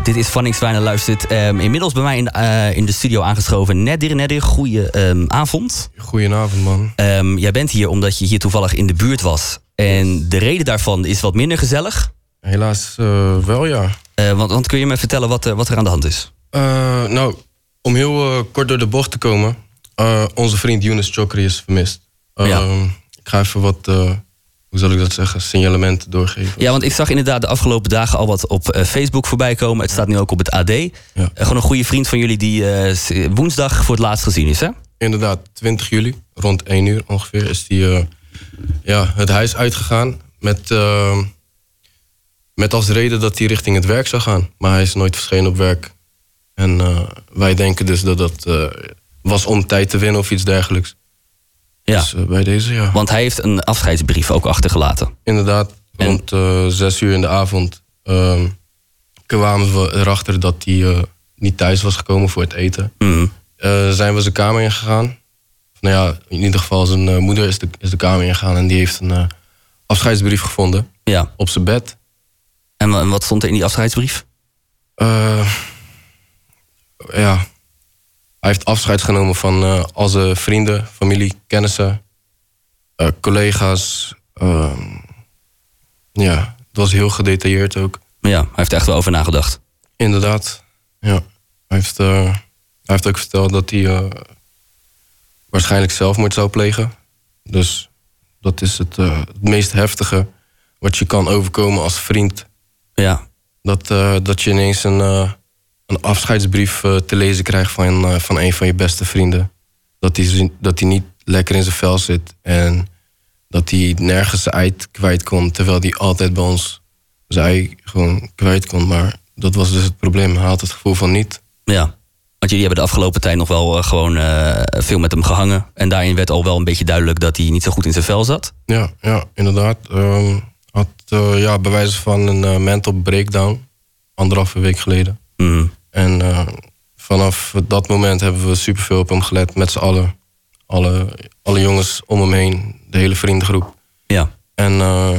Dit is Van X Wijnen luistert. Inmiddels bij mij in de studio aangeschoven Nadir. Goeie avond. Goedenavond, man. Jij bent hier omdat je hier toevallig in de buurt was. En de reden daarvan is wat minder gezellig. Helaas wel, ja. Want kun je me vertellen wat er aan de hand is? Nou, om heel kort door de bocht te komen. Onze vriend Younes Chokri is vermist. Ik ga even wat, hoe zal ik dat zeggen, signalementen doorgeven. Ja, want ik zag inderdaad de afgelopen dagen al wat op Facebook voorbij komen. Het staat nu ook op het AD. Ja. Gewoon een goede vriend van jullie die woensdag voor het laatst gezien is, hè? Inderdaad, 20 juli, rond 1 uur ongeveer, is hij het huis uitgegaan. Met als reden dat hij richting het werk zou gaan. Maar hij is nooit verschenen op werk. En wij denken dus dat dat was om tijd te winnen of iets dergelijks. Ja. Dus bij deze, ja. Want hij heeft een afscheidsbrief ook achtergelaten. Inderdaad, rond 6 uur in de avond kwamen we erachter dat hij niet thuis was gekomen voor het eten. Mm. Zijn we zijn kamer ingegaan. Nou ja, in ieder geval zijn moeder is de kamer ingegaan en die heeft een afscheidsbrief gevonden. Ja. Op zijn bed. En wat stond er in die afscheidsbrief? Hij heeft afscheid genomen van al zijn vrienden, familie, kennissen, collega's. Het was heel gedetailleerd ook. Ja, hij heeft er echt wel over nagedacht. Inderdaad, ja. Hij heeft ook verteld dat hij waarschijnlijk zelfmoord zou plegen. Dus dat is het meest heftige wat je kan overkomen als vriend. Ja. Dat je ineens een afscheidsbrief te lezen krijgt van een van je beste vrienden. Dat hij niet lekker in zijn vel zit. En dat hij nergens zijn ei kwijt kon. Terwijl hij altijd bij ons zijn ei gewoon kwijt kon. Maar dat was dus het probleem. Hij had het gevoel van niet. Ja. Want jullie hebben de afgelopen tijd nog wel gewoon veel met hem gehangen. En daarin werd al wel een beetje duidelijk dat hij niet zo goed in zijn vel zat. Ja, inderdaad. Had bij wijze van een mental breakdown. 1,5 week geleden. Mm. En vanaf dat moment hebben we superveel op hem gelet. Met z'n allen. Alle jongens om hem heen. De hele vriendengroep. Ja. En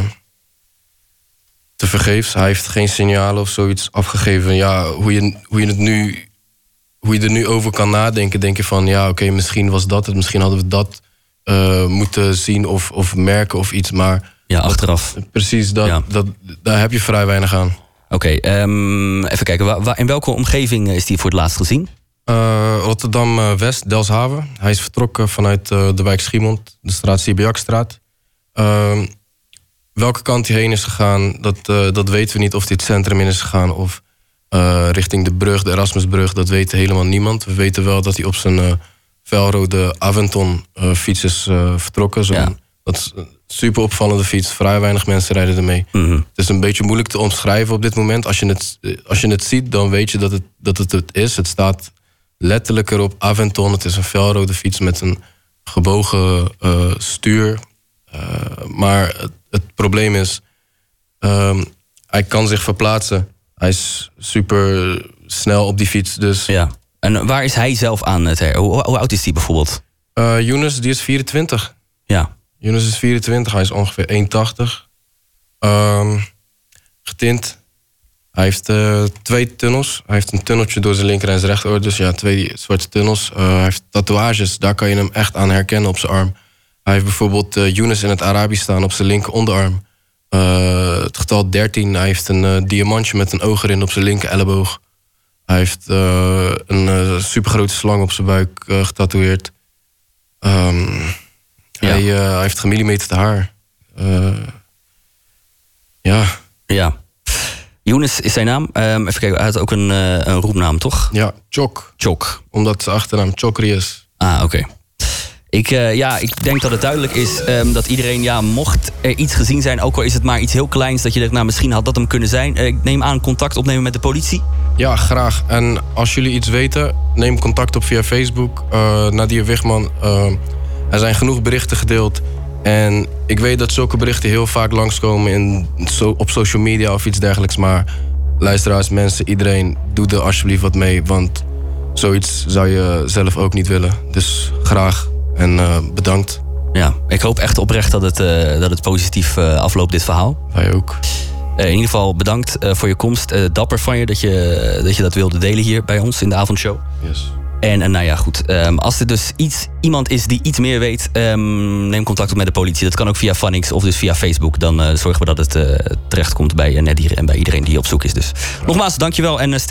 tevergeefs. Hij heeft geen signalen of zoiets afgegeven. Ja, hoe je er nu over kan nadenken. Denk je van, ja, oké, misschien was dat het. Misschien hadden we dat moeten zien of merken of iets. Maar ja, achteraf. Precies, daar heb je vrij weinig aan. Oké, even kijken. In welke omgeving is hij voor het laatst gezien? Rotterdam-West, Delfshaven. Hij is vertrokken vanuit de wijk Schiemond, de straat Sieberjakstraat. Welke kant hij heen is gegaan, dat weten we niet. Of hij het centrum in is gegaan of richting de brug, de Erasmusbrug. Dat weet helemaal niemand. We weten wel dat hij op zijn felrode Aventon fiets is vertrokken. Dat is een super opvallende fiets. Vrij weinig mensen rijden ermee. Mm-hmm. Het is een beetje moeilijk te omschrijven op dit moment. Als je het ziet, dan weet je dat het is. Het staat letterlijk erop Aventon. Het is een felrode fiets met een gebogen stuur. Maar het probleem is, hij kan zich verplaatsen. Hij is super snel op die fiets. Dus. Ja. En waar is hij zelf aan het hoe oud is hij bijvoorbeeld? Younes, die is 24. Ja. Younes is 24, hij is ongeveer 1,80. Getint. Hij heeft 2 tunnels. Hij heeft een tunneltje door zijn linker en zijn rechteroor. Dus ja, 2 zwarte tunnels. Hij heeft tatoeages, daar kan je hem echt aan herkennen op zijn arm. Hij heeft bijvoorbeeld Younes in het Arabisch staan op zijn linker onderarm. Het getal 13, hij heeft een diamantje met een oog erin op zijn linker elleboog. Hij heeft een supergrote slang op zijn buik getatoeëerd. Hij heeft gemillimeterd haar. Ja. Younes is zijn naam. Even kijken, hij had ook een roepnaam, toch? Ja, Chok. Omdat zijn achternaam Chokri is. Ah, oké. Ik denk dat het duidelijk is dat iedereen, mocht er iets gezien zijn, ook al is het maar iets heel kleins, dat je denkt, misschien had dat hem kunnen zijn. Ik neem aan contact opnemen met de politie. Ja, graag. En als jullie iets weten, neem contact op via Facebook. Nadir Wichman. Er zijn genoeg berichten gedeeld. En ik weet dat zulke berichten heel vaak langskomen op social media of iets dergelijks. Maar luisteraars, mensen, iedereen, doe er alsjeblieft wat mee. Want zoiets zou je zelf ook niet willen. Dus graag en bedankt. Ja, ik hoop echt oprecht dat het positief afloopt, dit verhaal. Wij ook. in ieder geval bedankt voor je komst. Dapper van je dat je dat wilde delen hier bij ons in de avondshow. Yes. En nou ja, goed. Als er dus iemand is die iets meer weet, neem contact op met de politie. Dat kan ook via Phonics of dus via Facebook. Dan zorgen we dat het terechtkomt bij Nadir en bij iedereen die op zoek is. Dus nogmaals, dankjewel en